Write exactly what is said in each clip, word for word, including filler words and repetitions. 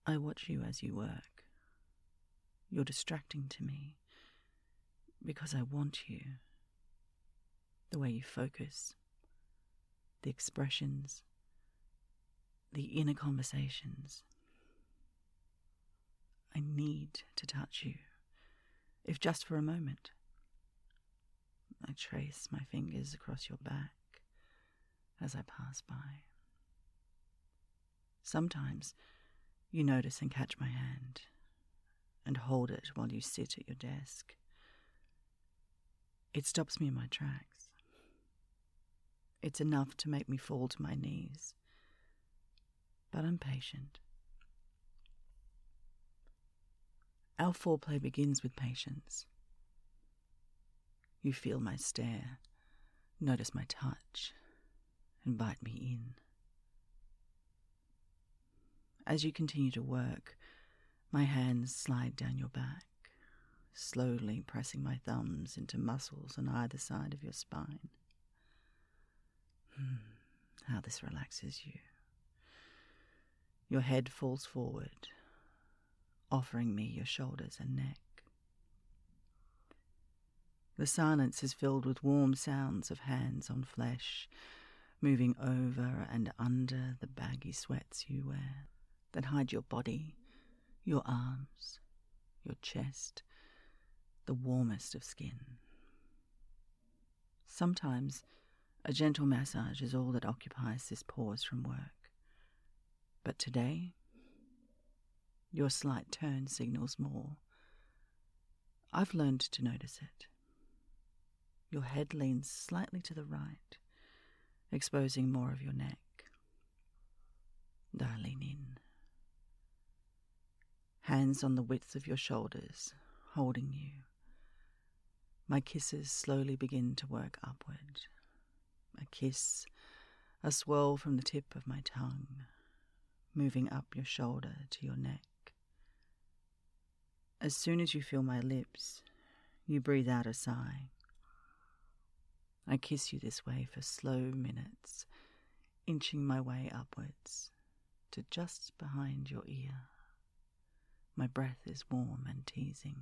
I watch you as you work. You're distracting to me because I want you. The way you focus, the expressions, the inner conversations. I need to touch you, if just for a moment. I trace my fingers across your back as I pass by. Sometimes you notice and catch my hand and hold it while you sit at your desk. It stops me in my tracks. It's enough to make me fall to my knees, but I'm patient. Our foreplay begins with patience. You feel my stare, notice my touch, invite me in. As you continue to work, my hands slide down your back, slowly pressing my thumbs into muscles on either side of your spine. Hmm, how this relaxes you. Your head falls forward, offering me your shoulders and neck. The silence is filled with warm sounds of hands on flesh, moving over and under the baggy sweats you wear that hide your body, your arms, your chest, the warmest of skin. Sometimes a gentle massage is all that occupies this pause from work. But today, your slight turn signals more. I've learned to notice it. Your head leans slightly to the right, exposing more of your neck. I lean in. Hands on the width of your shoulders, holding you. My kisses slowly begin to work upward. A kiss, a swirl from the tip of my tongue, moving up your shoulder to your neck. As soon as you feel my lips, you breathe out a sigh. I kiss you this way for slow minutes, inching my way upwards to just behind your ear. My breath is warm and teasing.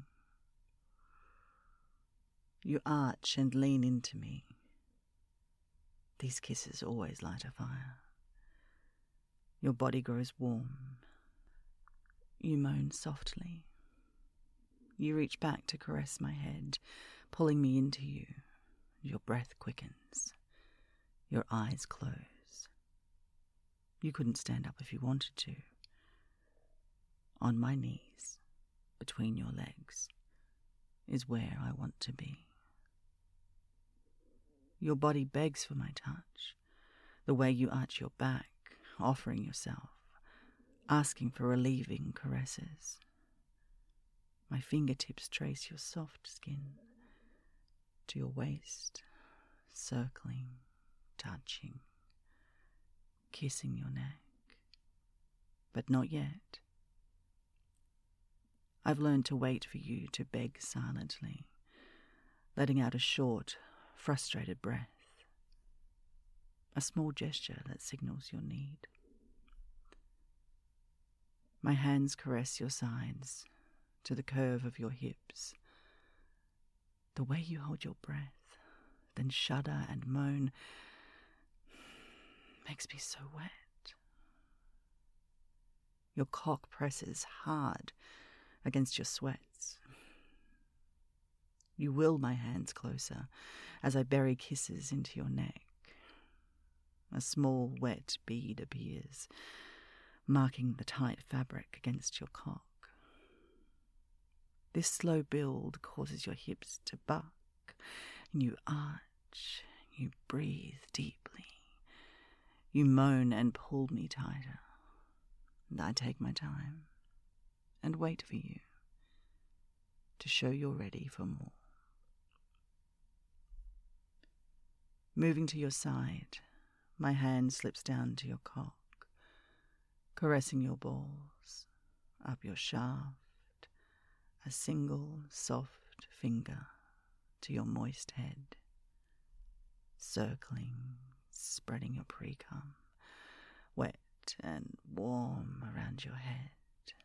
You arch and lean into me. These kisses always light a fire. Your body grows warm. You moan softly. You reach back to caress my head, pulling me into you. Your breath quickens. Your eyes close. You couldn't stand up if you wanted to. On my knees, between your legs, is where I want to be. Your body begs for my touch, the way you arch your back, offering yourself, asking for relieving caresses. My fingertips trace your soft skin to your waist, circling, touching, kissing your neck. But not yet. I've learned to wait for you to beg silently, letting out a short, frustrated breath, a small gesture that signals your need. My hands caress your sides to the curve of your hips. The way you hold your breath, then shudder and moan, makes me so wet. Your cock presses hard against your sweats. You will my hands closer as I bury kisses into your neck. A small wet bead appears, marking the tight fabric against your cock. This slow build causes your hips to buck, and you arch, you breathe deeply. You moan and pull me tighter, and I take my time and wait for you to show you're ready for more. Moving to your side, my hand slips down to your cock, caressing your balls, up your shaft, a single soft finger to your moist head, circling, spreading your pre-cum, wet and warm around your head,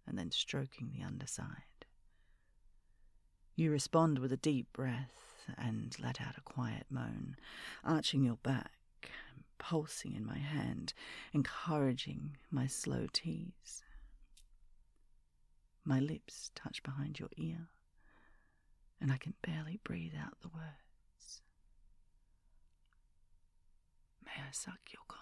and then stroking the underside. You respond with a deep breath and let out a quiet moan, arching your back, pulsing in my hand, encouraging my slow tease. My lips touch behind your ear, and I can barely breathe out the words. May I suck your cock?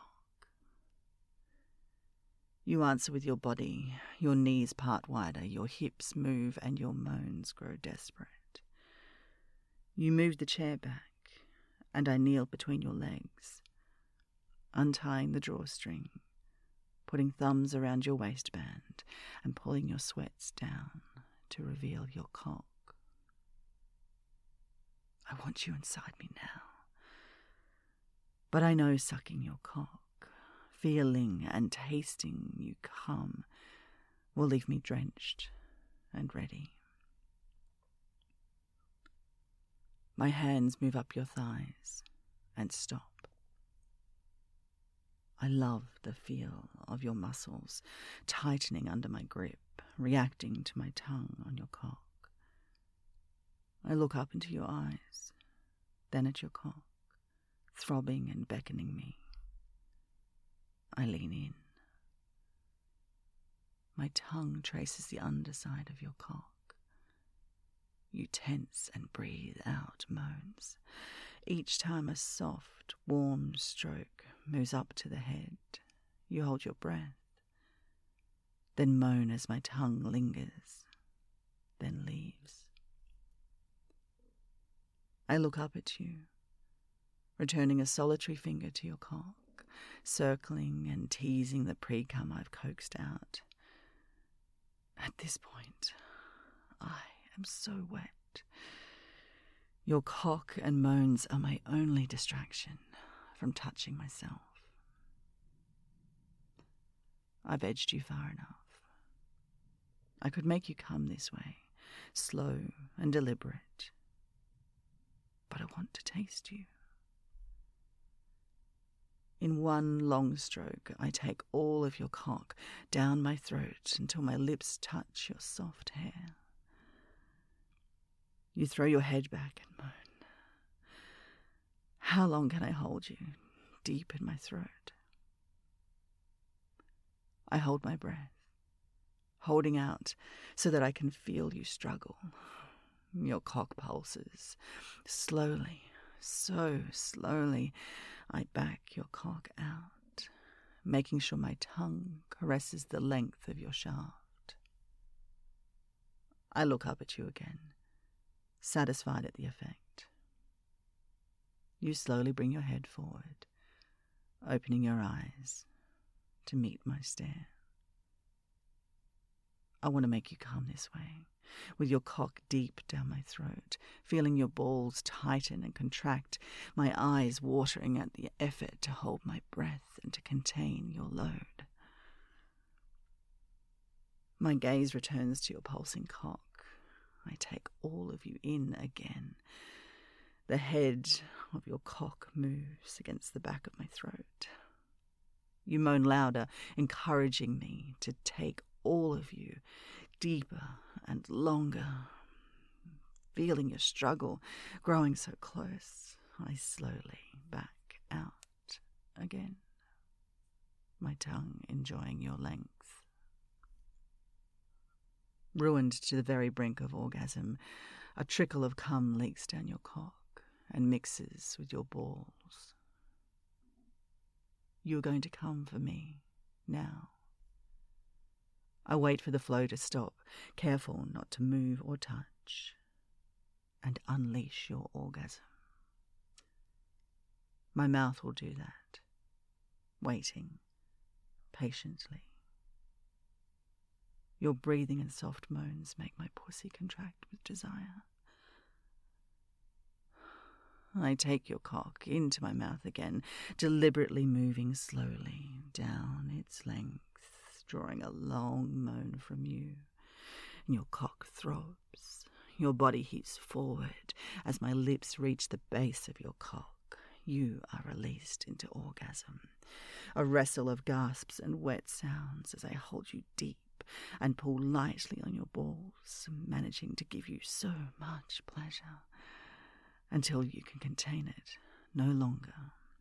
You answer with your body, your knees part wider, your hips move and your moans grow desperate. You move the chair back, and I kneel between your legs, untying the drawstring, putting thumbs around your waistband and pulling your sweats down to reveal your cock. I want you inside me now, but I know sucking your cock, feeling and tasting you come, will leave me drenched and ready. My hands move up your thighs and stop. I love the feel of your muscles tightening under my grip, reacting to my tongue on your cock. I look up into your eyes, then at your cock, throbbing and beckoning me. I lean in. My tongue traces the underside of your cock. You tense and breathe out moans. Each time a soft, warm stroke moves up to the head, you hold your breath, then moan as my tongue lingers, then leaves. I look up at you, returning a solitary finger to your cock, circling and teasing the pre-cum I've coaxed out. At this point, I am so wet. Your cock and moans are my only distraction from touching myself. I've edged you far enough. I could make you come this way, slow and deliberate, but I want to taste you. In one long stroke, I take all of your cock down my throat until my lips touch your soft hair. You throw your head back and moan. How long can I hold you, deep in my throat? I hold my breath, holding out so that I can feel you struggle. Your cock pulses. Slowly, so slowly, I back your cock out, making sure my tongue caresses the length of your shaft. I look up at you again, satisfied at the effect. You slowly bring your head forward, opening your eyes to meet my stare. I want to make you come this way, with your cock deep down my throat, feeling your balls tighten and contract, my eyes watering at the effort to hold my breath and to contain your load. My gaze returns to your pulsing cock. I take all of you in again. The head of your cock moves against the back of my throat. You moan louder, encouraging me to take all of you deeper and longer. Feeling your struggle growing so close, I slowly back out again, my tongue enjoying your length. Ruined to the very brink of orgasm, a trickle of cum leaks down your cock and mixes with your balls. You are going to come for me now. I wait for the flow to stop, careful not to move or touch, and unleash your orgasm. My mouth will do that, waiting patiently. Your breathing and soft moans make my pussy contract with desire. I take your cock into my mouth again, deliberately moving slowly down its length, drawing a long moan from you. And your cock throbs. Your body heaves forward as my lips reach the base of your cock. You are released into orgasm. A wrestle of gasps and wet sounds as I hold you deep, and pull lightly on your balls, managing to give you so much pleasure until you can contain it no longer.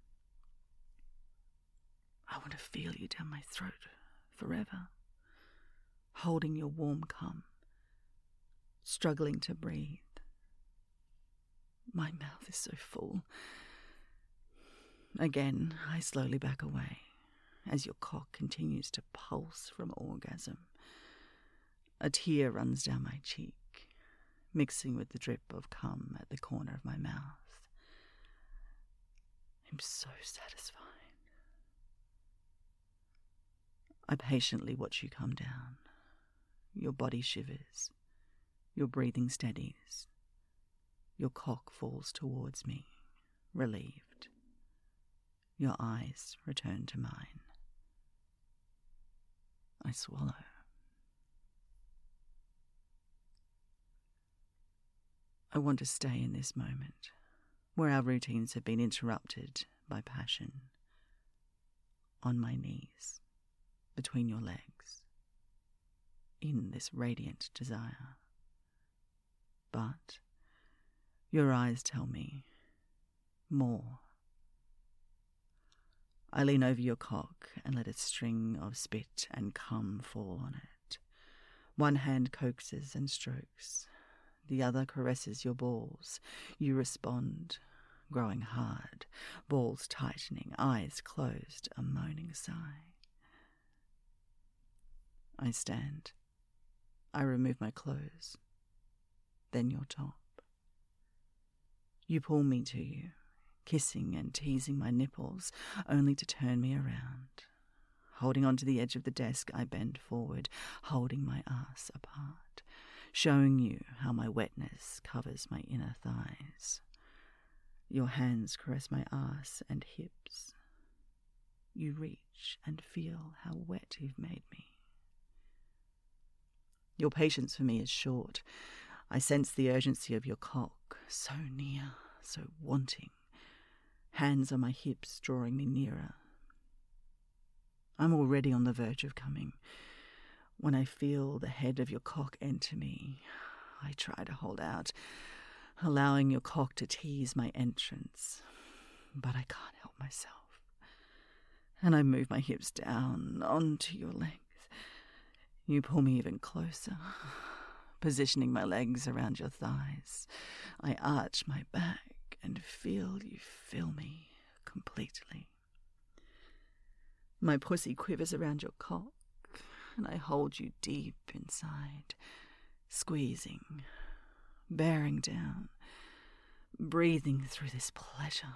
I want to feel you down my throat forever, holding your warm cum, struggling to breathe. My mouth is so full. Again, I slowly back away as your cock continues to pulse from orgasm. A tear runs down my cheek, mixing with the drip of cum at the corner of my mouth. I'm so satisfied. I patiently watch you come down. Your body shivers. Your breathing steadies. Your cock falls towards me, relieved. Your eyes return to mine. I swallow. I want to stay in this moment, where our routines have been interrupted by passion. On my knees, between your legs, in this radiant desire. But your eyes tell me more. I lean over your cock and let a string of spit and cum fall on it. One hand coaxes and strokes. The other caresses your balls. You respond, growing hard, balls tightening, eyes closed, a moaning sigh. I stand. I remove my clothes. Then your top. You pull me to you, kissing and teasing my nipples, only to turn me around. Holding onto the edge of the desk, I bend forward, holding my ass apart, showing you how my wetness covers my inner thighs. Your hands caress my ass and hips. You reach and feel how wet you've made me. Your patience for me is short. I sense the urgency of your cock, so near, so wanting. Hands on my hips, drawing me nearer. I'm already on the verge of coming. When I feel the head of your cock enter me, I try to hold out, allowing your cock to tease my entrance. But I can't help myself. And I move my hips down onto your length. You pull me even closer, positioning my legs around your thighs. I arch my back and feel you fill me completely. My pussy quivers around your cock, and I hold you deep inside, squeezing, bearing down, breathing through this pleasure.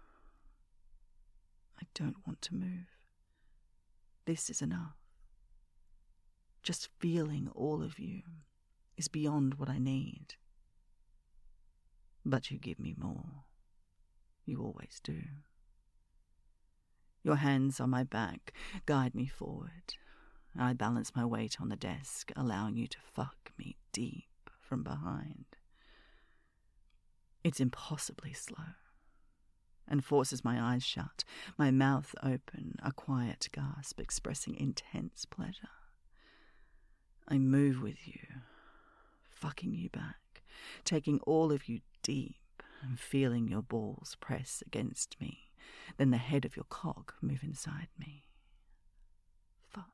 I don't want to move. This is enough. Just feeling all of you is beyond what I need. But you give me more. You always do. Your hands on my back guide me forward. I balance my weight on the desk, allowing you to fuck me deep from behind. It's impossibly slow, and forces my eyes shut, my mouth open, a quiet gasp expressing intense pleasure. I move with you, fucking you back, taking all of you deep and feeling your balls press against me, then the head of your cock move inside me. Fuck.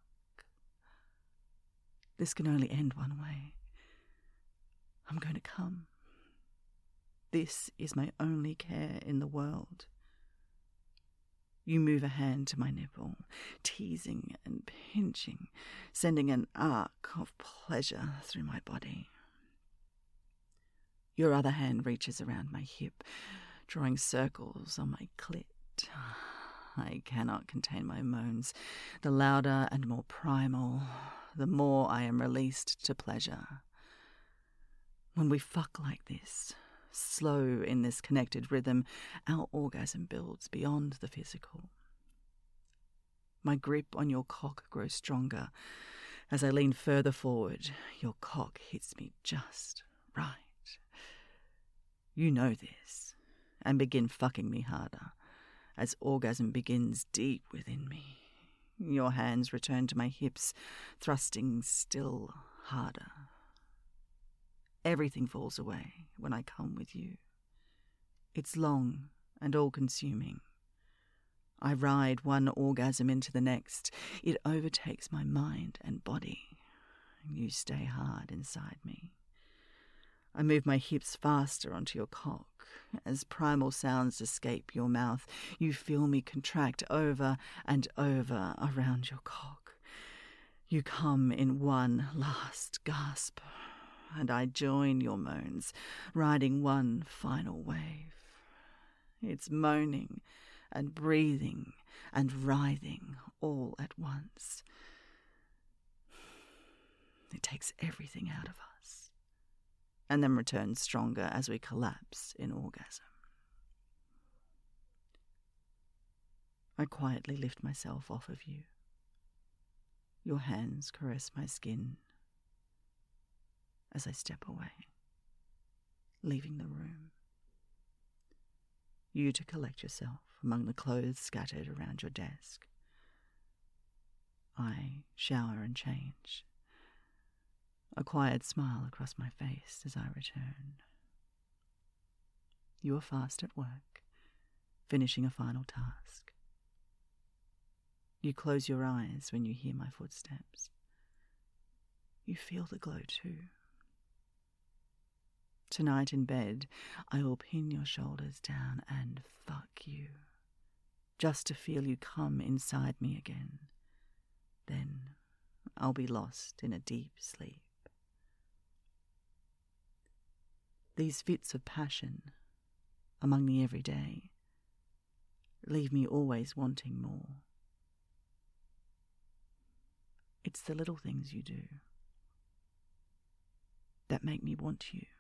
This can only end one way. I'm going to come. This is my only care in the world. You move a hand to my nipple, teasing and pinching, sending an arc of pleasure through my body. Your other hand reaches around my hip, drawing circles on my clit. I cannot contain my moans. The louder and more primal, the more I am released to pleasure. When we fuck like this, slow in this connected rhythm, our orgasm builds beyond the physical. My grip on your cock grows stronger. As I lean further forward, your cock hits me just right. You know this, and begin fucking me harder, as orgasm begins deep within me. Your hands return to my hips, thrusting still harder. Everything falls away when I come with you. It's long and all-consuming. I ride one orgasm into the next. It overtakes my mind and body. You stay hard inside me. I move my hips faster onto your cock. As primal sounds escape your mouth, you feel me contract over and over around your cock. You come in one last gasp, and I join your moans, riding one final wave. It's moaning and breathing and writhing all at once. It takes everything out of us, and then returns stronger as we collapse in orgasm. I quietly lift myself off of you. Your hands caress my skin as I step away, leaving the room. You to collect yourself among the clothes scattered around your desk. I shower and change. A quiet smile across my face as I return. You are fast at work, finishing a final task. You close your eyes when you hear my footsteps. You feel the glow too. Tonight in bed, I will pin your shoulders down and fuck you, just to feel you come inside me again. Then I'll be lost in a deep sleep. These fits of passion, among the everyday, leave me always wanting more. It's the little things you do that make me want you.